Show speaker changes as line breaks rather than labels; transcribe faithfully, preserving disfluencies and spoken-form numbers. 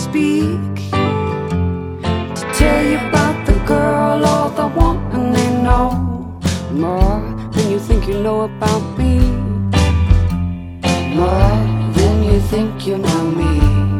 speak, to tell you about the girl or the woman they know more than you think you know about me, more than you think you know me.